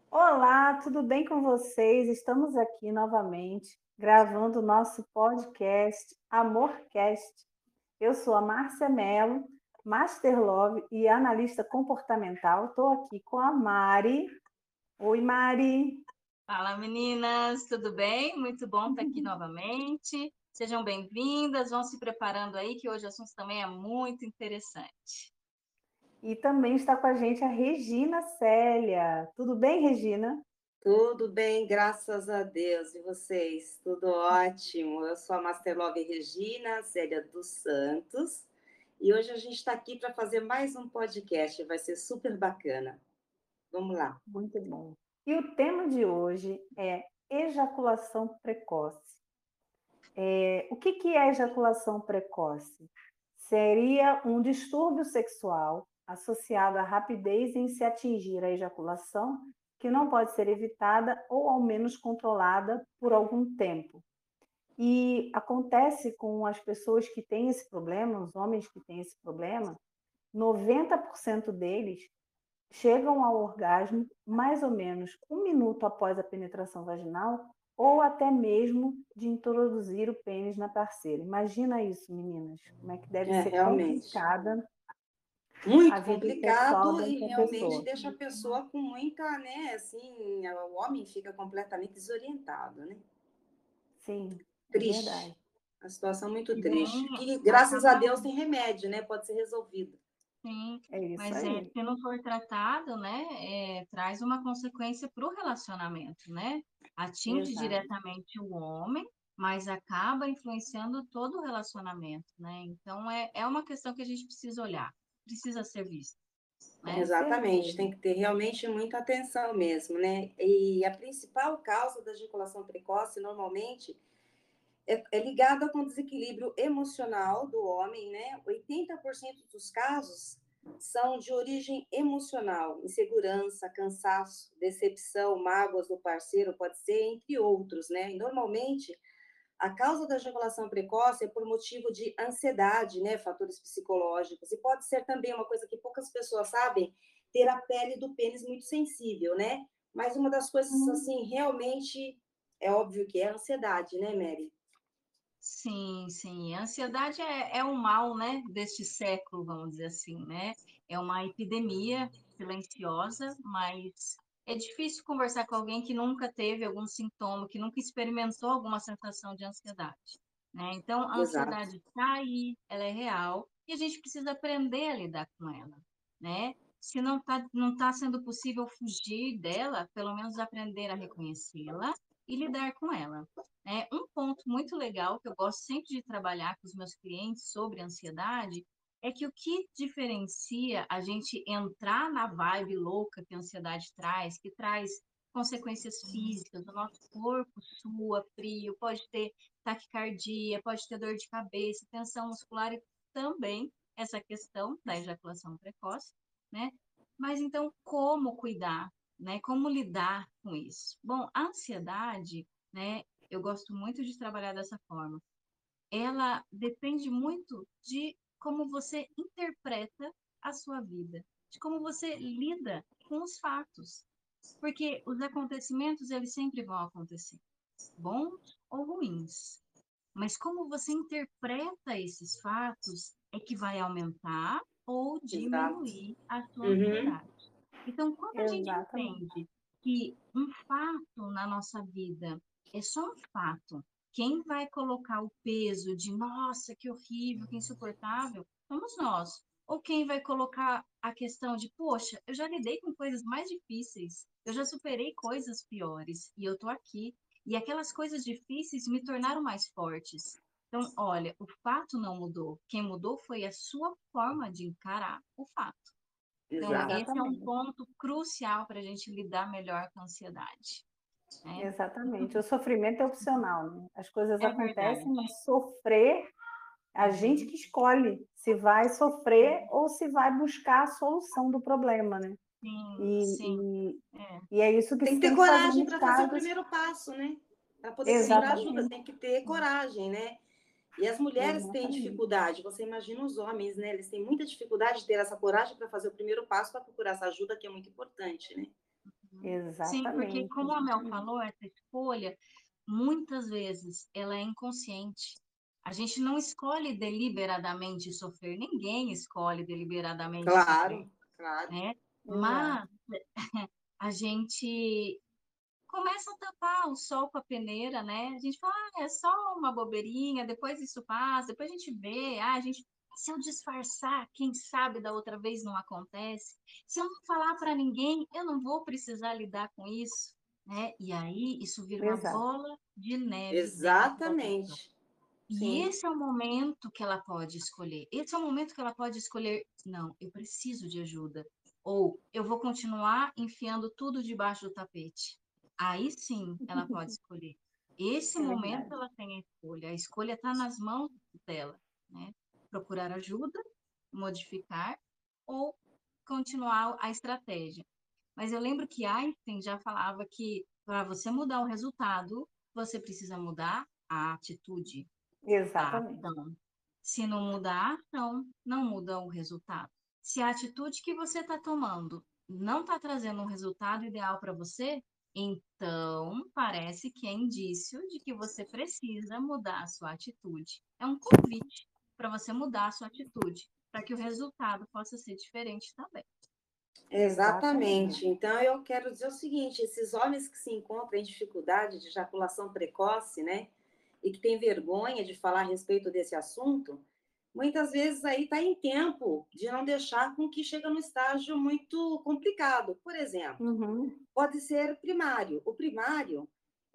Olá, tudo bem com vocês? Estamos aqui novamente gravando o nosso podcast Amorcast. Eu sou a Márcia Mello, Master Love e analista comportamental. Estou aqui com a Mari. Oi, Mari. Fala meninas, tudo bem? Muito bom estar aqui novamente. Sejam bem-vindas, vão se preparando aí que hoje o assunto também é muito interessante. E também está com a gente a Regina Célia. Tudo bem, Regina? Tudo bem, graças a Deus. E vocês? Tudo ótimo. Eu sou a Master Love Regina Célia dos Santos. E hoje a gente está aqui para fazer mais um podcast. Vai ser super bacana. Vamos lá. Muito bom. E o tema de hoje é ejaculação precoce. O que é ejaculação precoce? Seria um distúrbio sexual associado à rapidez em se atingir a ejaculação, que não pode ser evitada ou ao menos controlada por algum tempo. E acontece com as pessoas que têm esse problema, os homens que têm esse problema, 90% deles chegam ao orgasmo mais ou menos 1 minuto após a penetração vaginal ou até mesmo de introduzir o pênis na parceira. Imagina isso, meninas, como é que deve ser Realmente. complicada a Muito vida sexual complicado e dessa realmente pessoa. deixa a pessoa com muita, né? Assim, o homem fica completamente desorientado, né? Sim, é Triste. verdade. A situação muito triste. Sim, Que, graças a acaba, Deus, tem remédio, né? Pode ser resolvido. sim, É isso mas aí. se não for tratado, né, traz uma consequência para o relacionamento, né? Atinge Exato. diretamente o homem, mas acaba influenciando todo o relacionamento, né? Então é uma questão que a gente precisa olhar, precisa ser vista, Com né? Exatamente, certeza. tem que ter realmente muita atenção mesmo, né? E a principal causa da ejaculação precoce, normalmente, é ligada com desequilíbrio emocional do homem, né? 80% dos casos são de origem emocional, insegurança, cansaço, decepção, mágoas do parceiro, pode ser, entre outros, né? E normalmente a causa da ejaculação precoce é por motivo de ansiedade, né? Fatores psicológicos. E pode ser também uma coisa que poucas pessoas sabem, ter a pele do pênis muito sensível, né? Mas uma das coisas, assim, realmente é óbvio que é a ansiedade, né, Mary? Sim, sim. A ansiedade é o mal, né, deste século, vamos dizer assim, né? É uma epidemia silenciosa, mas é difícil conversar com alguém que nunca teve algum sintoma, que nunca experimentou alguma sensação de ansiedade, né? Então, a Exato. ansiedade está aí, ela é real, e a gente precisa aprender a lidar com ela, né? Se não tá sendo possível fugir dela, pelo menos aprender a reconhecê-la e lidar com ela. Um ponto muito legal que eu gosto sempre de trabalhar com os meus clientes sobre ansiedade é que o que diferencia a gente entrar na vibe louca que a ansiedade traz, que traz consequências físicas, o nosso corpo sua frio, pode ter taquicardia, pode ter dor de cabeça, tensão muscular e também essa questão da ejaculação precoce, né? Mas então, como cuidar, né? Como lidar com isso? Bom, a ansiedade, né? Eu gosto muito de trabalhar dessa forma. Ela depende muito de como você interpreta a sua vida, de como você lida com os fatos. Porque os acontecimentos, eles sempre vão acontecer, bons ou ruins. Mas como você interpreta esses fatos é que vai aumentar ou Exato. diminuir a sua Uhum. ansiedade. Então, quando a gente Exatamente. entende que um fato na nossa vida é só um fato, quem vai colocar o peso de nossa, que horrível, que insuportável, somos nós. Ou quem vai colocar a questão de, poxa, eu já lidei com coisas mais difíceis, eu já superei coisas piores e eu tô aqui. E aquelas coisas difíceis me tornaram mais fortes. Então, olha, o fato não mudou. Quem mudou foi a sua forma de encarar o fato. Então, Exato. esse é um Exatamente. ponto crucial para a gente lidar melhor com a ansiedade, né? Exatamente. O sofrimento é opcional, né? As coisas É verdade. acontecem, mas sofrer a gente Uhum. que escolhe se vai sofrer ou se vai buscar a solução do problema, né? Sim, E, sim. e, É, e é isso que Tem se que ter tem que fazer coragem nos para fazer o casos. primeiro passo, né? Para poder procurar ajuda, Exatamente, tem que ter coragem, né? E as mulheres têm exatamente. dificuldade, você imagina os homens, né? Eles têm muita dificuldade de ter essa coragem para fazer o primeiro passo para procurar essa ajuda, que é muito importante, né? Sim, porque Exatamente, como a Mel exatamente. falou, essa escolha, muitas vezes, ela é inconsciente. A gente não escolhe deliberadamente sofrer, ninguém escolhe deliberadamente sofrer, Claro, claro. né? Exato. Mas a gente começa a tapar o sol com a peneira, né? A gente fala, é só uma bobeirinha, depois isso passa, depois a gente vê, a gente, se eu disfarçar, quem sabe da outra vez não acontece. Se eu não falar para ninguém, eu não vou precisar lidar com isso, né? E aí isso vira uma Exato. bola de neve dentro da pessoa. Exatamente. E Sim. esse é o momento que ela pode escolher. Esse é o momento que ela pode escolher, não, eu preciso de ajuda. Ou eu vou continuar enfiando tudo debaixo do tapete. Aí sim ela pode escolher. Esse É momento verdade. ela tem a escolha. A escolha está nas mãos dela, né? Procurar ajuda, modificar ou continuar a estratégia. Mas eu lembro que Einstein já falava que para você mudar o resultado, você precisa mudar a atitude, a Exatamente. ação. Se não mudar a ação, não muda o resultado. Se a atitude que você está tomando não está trazendo um resultado ideal para você, então parece que é indício de que você precisa mudar a sua atitude. É um convite para você mudar a sua atitude, para que o resultado possa ser diferente também. Exatamente. Exatamente. Então, eu quero dizer o seguinte: esses homens que se encontram em dificuldade de ejaculação precoce, né, e que têm vergonha de falar a respeito desse assunto, muitas vezes aí está em tempo de não deixar com que chegue num estágio muito complicado. Por exemplo, Uhum. pode ser primário. O primário,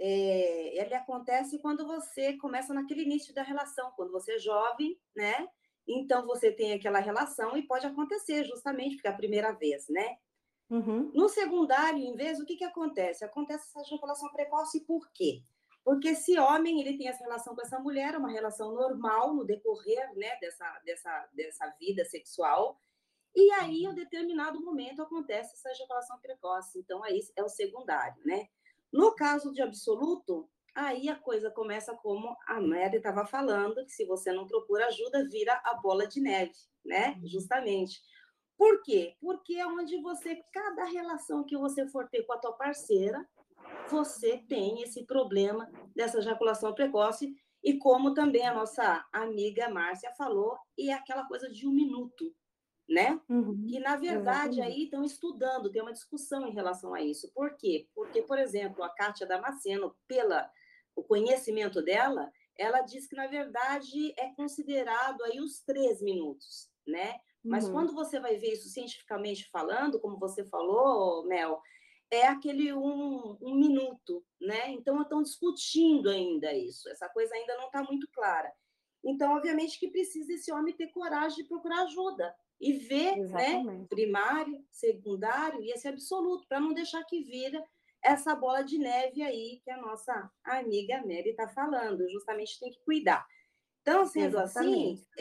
ele acontece quando você começa naquele início da relação, quando você é jovem, né? Então você tem aquela relação e pode acontecer justamente porque é a primeira vez, né? Uhum. No secundário, em vez, o que que acontece? Acontece essa ejaculação precoce por quê? Porque esse homem, ele tem essa relação com essa mulher, uma relação normal no decorrer, né, dessa vida sexual, e aí, em determinado momento, acontece essa ejaculação precoce. Então, aí é o secundário, né? No caso de absoluto, aí a coisa começa como a Mary estava falando, que se você não procura ajuda, vira a bola de neve, né? Justamente. Por quê? Porque é onde você, cada relação que você for ter com a tua parceira, você tem esse problema dessa ejaculação precoce, e como também a nossa amiga Márcia falou, e é aquela coisa de 1 minuto, né? Que, Uhum. na verdade, Exatamente. aí estão estudando, tem uma discussão em relação a isso. Por quê? Porque, por exemplo, a Kátia Damasceno, pela o conhecimento dela, ela diz que, na verdade, é considerado aí os 3 minutos, né? Mas Uhum. quando você vai ver isso cientificamente falando, como você falou, Mel, é aquele 1 minuto, né? Então, estão discutindo ainda isso. Essa coisa ainda não está muito clara. Então, obviamente que precisa esse homem ter coragem de procurar ajuda e ver, né, Exatamente. primário, secundário e esse absoluto, para não deixar que vira essa bola de neve aí que a nossa amiga Mary está falando. Justamente tem que cuidar. Então, sendo assim, Exatamente.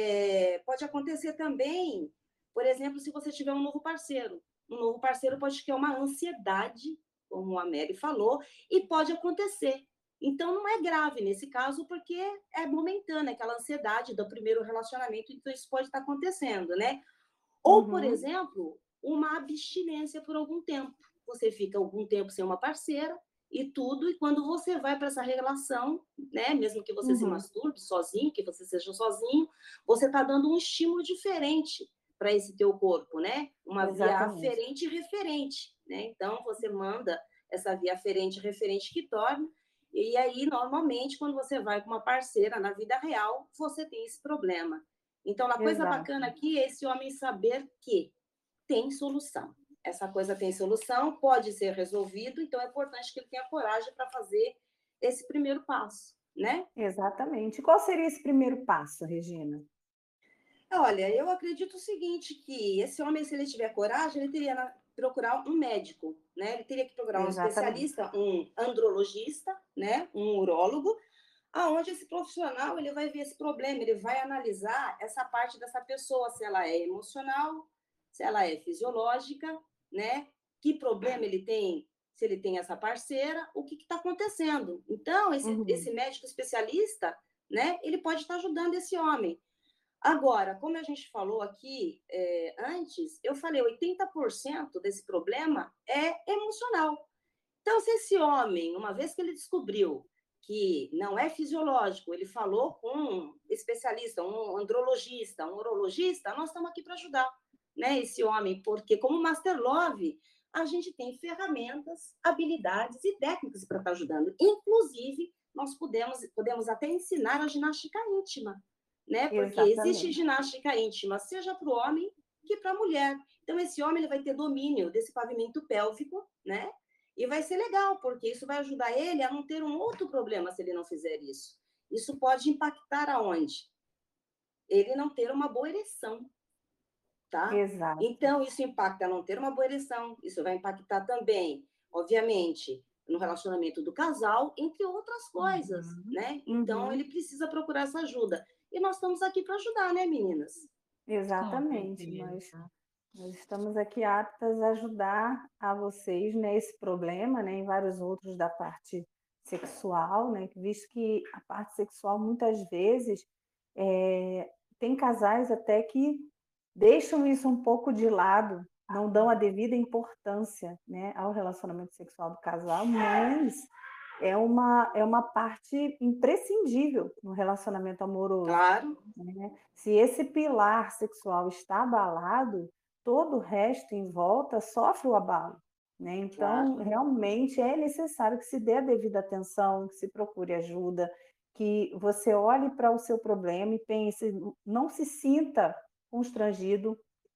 pode acontecer também, por exemplo, se você tiver um novo parceiro. Um novo parceiro pode ter uma ansiedade, como a Mary falou, e pode acontecer. Então, não é grave nesse caso, porque é momentânea aquela ansiedade do primeiro relacionamento, então isso pode estar acontecendo, né? Ou, por Uhum. exemplo, uma abstinência por algum tempo. Você fica algum tempo sem uma parceira e tudo, e quando você vai para essa relação, né, mesmo que você se Uhum. masturbe sozinho, que você seja sozinho, você está dando um estímulo diferente para esse teu corpo, né? Uma via Exatamente. aferente e referente, né? Então você manda essa via aferente e referente que torna, e aí normalmente quando você vai com uma parceira na vida real, você tem esse problema. Então, a coisa Exato. bacana aqui é esse homem saber que tem solução. Essa coisa tem solução, pode ser resolvido, então é importante que ele tenha coragem para fazer esse primeiro passo, né? Exatamente. Qual seria esse primeiro passo, Regina? Olha, eu acredito o seguinte, que esse homem, se ele tiver coragem, ele teria procurar um médico, né? Ele teria que procurar um Exatamente. especialista, um andrologista, né? Um urólogo, aonde esse profissional ele vai ver esse problema, ele vai analisar essa parte dessa pessoa, se ela é emocional, se ela é fisiológica, né? Que problema ele tem, se ele tem essa parceira, o que está acontecendo. Então, esse Uhum. médico especialista, né? Ele pode estar ajudando esse homem. Agora, como a gente falou aqui antes, eu falei 80% desse problema é emocional. Então, se esse homem, uma vez que ele descobriu que não é fisiológico, ele falou com um especialista, um andrologista, um urologista, nós estamos aqui para ajudar, né, esse homem, porque como Master Love, a gente tem ferramentas, habilidades e técnicas para estar ajudando. Inclusive, nós podemos até ensinar a ginástica íntima, né? Porque existe Exatamente. ginástica íntima, seja para o homem que para a mulher. Então, esse homem ele vai ter domínio desse pavimento pélvico, né? E vai ser legal, porque isso vai ajudar ele a não ter um outro problema se ele não fizer isso. Isso pode impactar aonde? Ele não ter uma boa ereção, tá? Exato. Então, isso impacta não ter uma boa ereção, isso vai impactar também, obviamente, no relacionamento do casal, entre outras coisas, né? Então, ele precisa procurar essa ajuda. E nós estamos aqui para ajudar, né, meninas? Com Exatamente. certeza. Nós estamos aqui aptas a ajudar a vocês nesse problema, né, em vários outros da parte sexual, né, visto que a parte sexual muitas vezes tem casais até que deixam isso um pouco de lado, não dão a devida importância, né, ao relacionamento sexual do casal, mas é uma parte imprescindível no relacionamento amoroso, Claro, né? Se esse pilar sexual está abalado, todo o resto em volta sofre o abalo, né? Então, claro. realmente é necessário que se dê a devida atenção, que se procure ajuda, que você olhe para o seu problema e pense, não se sinta constrangido,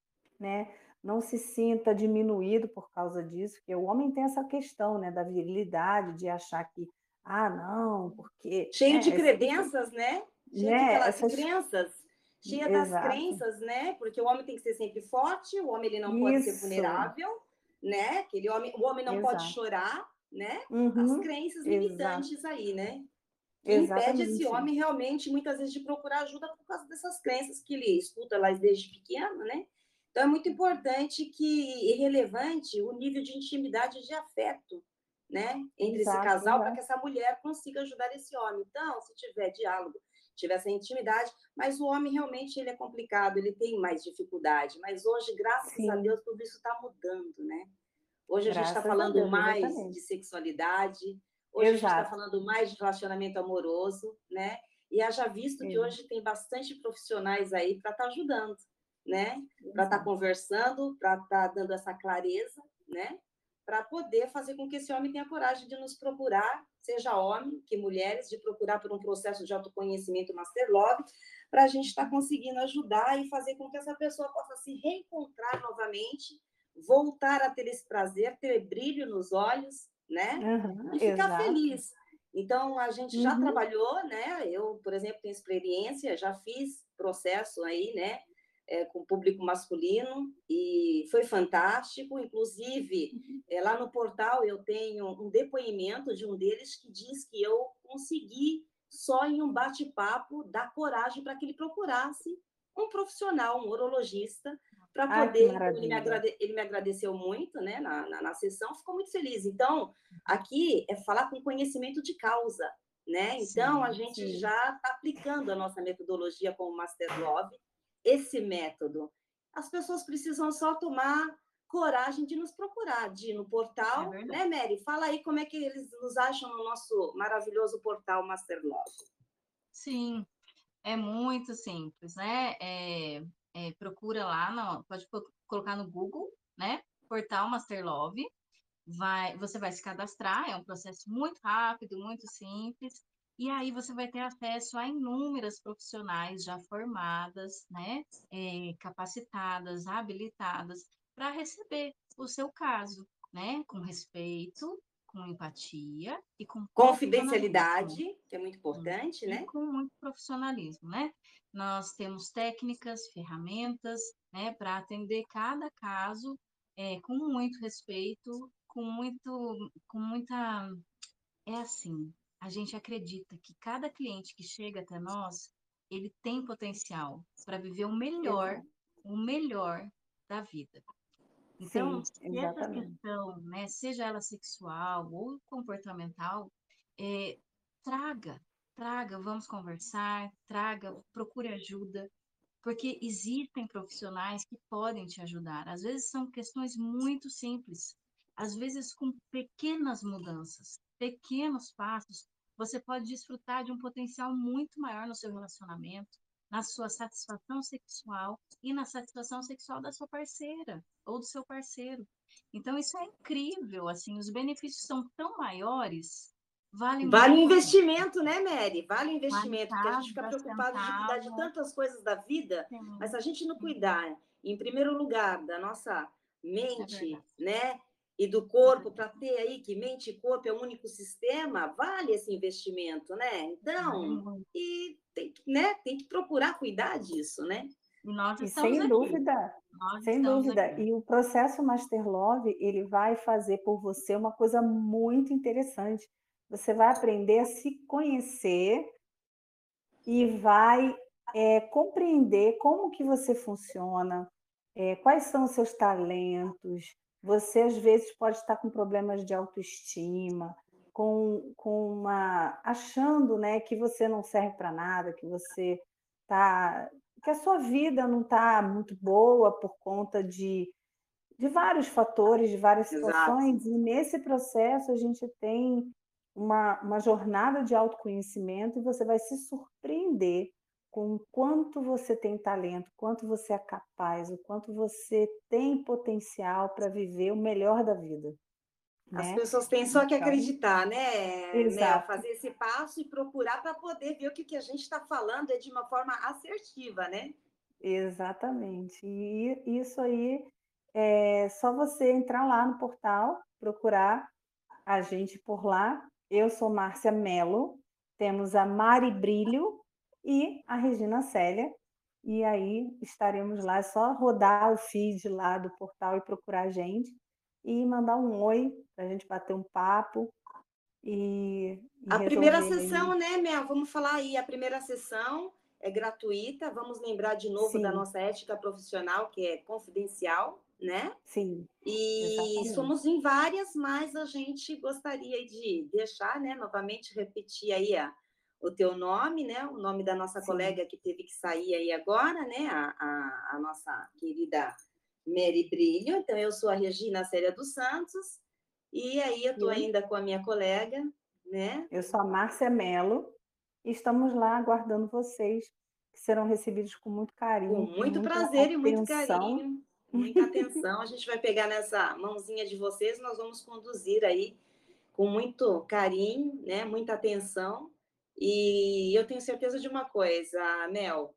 né? Não se sinta diminuído por causa disso, porque o homem tem essa questão, né, da virilidade, de achar que, ah, não, porque, Cheio de né, crenças, né? Cheio de, né, de essas, crenças, cheia das exato, crenças, né? Porque o homem tem que ser sempre forte, o homem ele não pode ser isso, vulnerável, né? O homem não pode exato. chorar, né? As Uhum, crenças exato, limitantes aí, né? Que impede esse exatamente. homem realmente, muitas vezes, de procurar ajuda por causa dessas crenças que ele escuta lá desde pequeno, né? Então, é muito importante e relevante o nível de intimidade e de afeto, né? Entre esse Exato, casal, para que exato. essa mulher consiga ajudar esse homem. Então, se tiver diálogo, tiver essa intimidade, mas o homem realmente ele é complicado, ele tem mais dificuldade. Mas hoje, graças a Sim, Deus, tudo isso está mudando, né? Hoje a gente está graças a falando Deus, mais exatamente. de sexualidade, hoje a gente está Exato, falando mais de relacionamento amoroso, né? E haja visto que exa hoje tem bastante profissionais aí para estar ajudando, né? Para estar exato. conversando, para estar dando essa clareza, né? Para poder fazer com que esse homem tenha coragem de nos procurar, seja homem que mulheres, de procurar por um processo de autoconhecimento Master Love, para a gente estar conseguindo ajudar e fazer com que essa pessoa possa se reencontrar novamente, voltar a ter esse prazer, ter brilho nos olhos, né? Aham, E ficar exato. feliz. Então, a gente já Uhum, trabalhou, né? Eu, por exemplo, tenho experiência, já fiz processo aí, né? Com público masculino e foi fantástico. Inclusive, lá no portal eu tenho um depoimento de um deles que diz que eu consegui, só em um bate-papo, dar coragem para que ele procurasse um profissional, um urologista, para ai, que poder. Então, maravilha. ele me agradeceu muito, né, na sessão, ficou muito feliz. Então, aqui é falar com conhecimento de causa, né? Então, a Sim. gente Sim, já está aplicando a nossa metodologia com o Master Love, esse método. As pessoas precisam só tomar coragem de nos procurar, de ir no É portal, verdade. né, Mary? Fala aí como é que eles nos acham no nosso maravilhoso portal Master Love. Sim, é muito simples, né? Procura lá, pode colocar no Google, né? Portal Master Love. Você vai se cadastrar, é um processo muito rápido, muito simples, e aí você vai ter acesso a inúmeras profissionais já formadas, né, capacitadas, habilitadas para receber o seu caso, né, com respeito, com empatia e com profissionalismo. Confidencialidade, que é muito importante, E né? com muito profissionalismo, né? Nós temos técnicas, ferramentas, né, para atender cada caso com muito respeito, com muita. É assim, a gente acredita que cada cliente que chega até nós, ele tem potencial para viver exato. o melhor da vida. Então, Sim, se essa exatamente. questão, né, seja ela sexual ou comportamental, é, traga, traga, vamos conversar, traga, procure ajuda, porque existem profissionais que podem te ajudar. Às vezes são questões muito simples, às vezes com pequenas mudanças, pequenos passos, você pode desfrutar de um potencial muito maior no seu relacionamento, na sua satisfação sexual e na satisfação sexual da sua parceira ou do seu parceiro. Então, isso é incrível, assim, os benefícios são tão maiores, vale Vale o muito a pena. investimento, né, Mary? Vale o Vale investimento, porque a gente fica cada preocupado de cuidar de centavo. tantas coisas da vida, mas se Sim, a gente não sim, cuidar, em primeiro lugar, da nossa é mente, verdade, né, e do é corpo, para verdade. ter aí que mente e corpo é um único sistema, vale esse investimento, né? Vale Então, muito. e tem que, né, tem que procurar cuidar disso, né? E nós E estamos sem aqui. dúvida, Nós sem estamos dúvida. aqui. E o processo Master Love, ele vai fazer por você uma coisa muito interessante. Você vai aprender a se conhecer e vai compreender como que você funciona, quais são os seus talentos. Você, às vezes, pode estar com problemas de autoestima, achando, né, que você não serve para nada, tá, que a sua vida não está muito boa por conta de vários fatores, de várias Exato. situações, e nesse processo a gente tem uma jornada de autoconhecimento e você vai se surpreender com o quanto você tem talento, o quanto você é capaz, o quanto você tem potencial para viver o melhor da vida, As né? pessoas têm só que Então, acreditar, né, Mel? exato, Fazer esse passo e procurar para poder ver o que a gente está falando é de uma forma assertiva, né? exatamente. E isso aí é só você entrar lá no portal, procurar a gente por lá. Eu sou Márcia Mello, temos a Mari Brilho e a Regina Célia. E aí estaremos lá, é só rodar o feed lá do portal e procurar a gente e mandar um oi para a gente bater um papo e A primeira resolver aí. sessão, né, Mel? Vamos falar aí. A primeira sessão é gratuita. Vamos lembrar de novo da Sim, nossa ética profissional, que é confidencial, né? sim, E exatamente. somos em várias, mas a gente gostaria de deixar, né, novamente repetir aí o teu nome, né, o nome da nossa Sim, colega que teve que sair aí agora, né, a nossa querida Mary Brilho. Então, eu sou a Regina Célia dos Santos, e aí eu estou eu, ainda com a minha colega, né, eu sou a Márcia Mello e estamos lá aguardando vocês, que serão recebidos com muito com carinho, com muito muita prazer e muito atenção. carinho, muita atenção. A gente vai pegar nessa mãozinha de vocês, nós vamos conduzir aí com muito carinho, né? Muita atenção. E eu tenho certeza de uma coisa, Mel,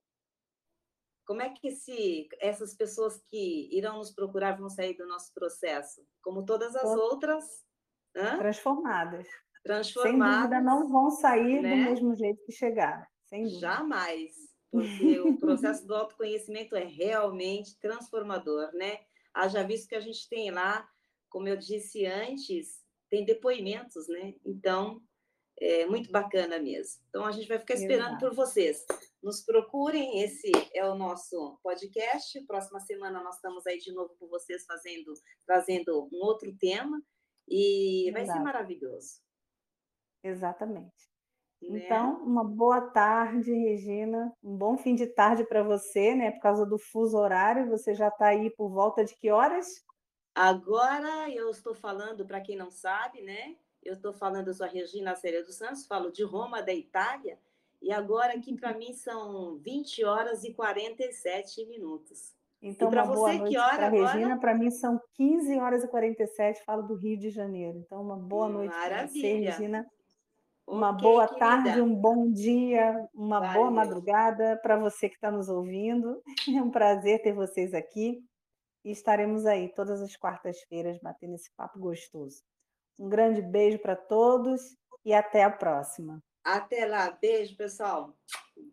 como é que essas pessoas que irão nos procurar vão sair do nosso processo? Como todas as outras, Transformadas. Sem dúvida, transformadas, não vão sair do né? mesmo jeito que chegaram, sem dúvida. Jamais, porque o processo do autoconhecimento é realmente transformador, né? Haja visto que a gente tem lá, como eu disse antes, tem depoimentos, né? Então, é muito bacana mesmo. Então, a gente vai ficar esperando Exato, por vocês. Nos procurem, esse é o nosso podcast. Próxima semana nós estamos aí de novo com vocês trazendo um outro tema e vai ser exato, maravilhoso, exatamente. né? Então, uma boa tarde, Regina. Um bom fim de tarde para você, né? Por causa do fuso horário. Você já está aí por volta de que horas? Agora eu estou falando, para quem não sabe, né? Eu estou falando, eu sou a Regina Célia dos Santos, falo de Roma, da Itália, e agora aqui para mim são 20 horas e 47 minutos. E Então, para uma boa você, que noite hora para a agora? Regina. Para mim, são 15 horas e 47. Falo do Rio de Janeiro. Então, uma boa noite para você, Maravilha. Regina. Uma Ok, boa tarde, querida. um bom dia, uma boa Valeu. madrugada para você que está nos ouvindo. É um prazer ter vocês aqui e estaremos aí todas as quartas-feiras batendo esse papo gostoso. Um grande beijo para todos e até a próxima. Até lá. Beijo, pessoal.